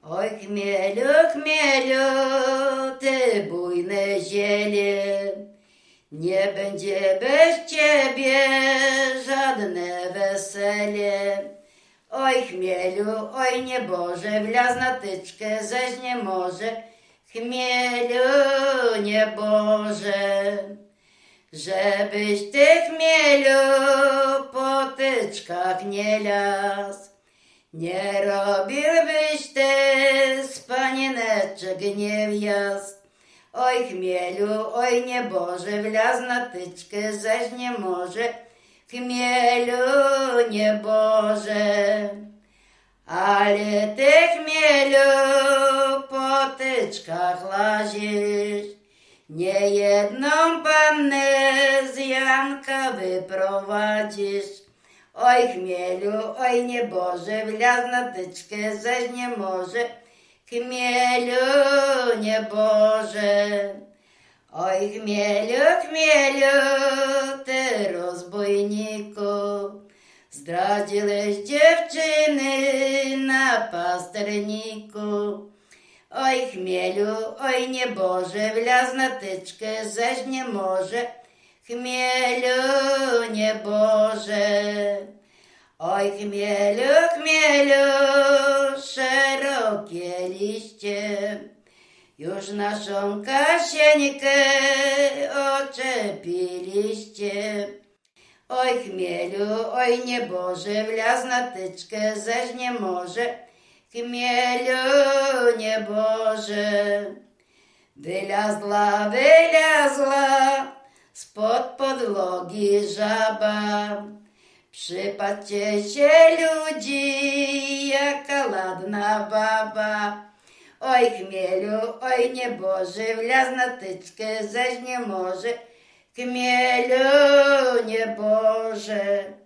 Oj, chmielu, chmielu, ty bujne ziele, nie będzie bez ciebie żadne wesele. Oj, chmielu, oj nieboże, wlazł na tyczkę, zaś nie może. Chmielu, nieboże, żebyś ty, chmielu, po tyczkach nie las. Nie robiłbyś ty z panieneczek niewiast. Oj, chmielu, oj nieboże, wlazł na tyczkę, zaś nie może. Chmielu, nieboże, ale ty, chmielu, po tyczkach lazisz. Niejedną pannę z Janka wyprowadzisz. Oj, chmielu, oj nieboże, wlazł na tyczkę, zaś nie może. Chmielu, nieboże. Oj, chmielu, chmielu, ty rozbójniku, zdradziłeś dziewczyny na pasterniku. Oj, chmielu, oj nieboże, wlazł na tyczkę, zaś nie może. Chmielu, nieboże. Oj, chmielu, chmielu, szerokie liście już naszą Kasieńkę oczepiliście. Oj, chmielu, oj nieboże, wlazł na tyczkę, zaś nie może. Chmielu, nieboże. Wylazła, wylazła spod podłogi żaba. Przypatrzcie się ludzi, jaka ładna baba. Oj, chmielu, oj nieboże, wlazł na tyczkę, zaś nie może. Chmielu, nieboże.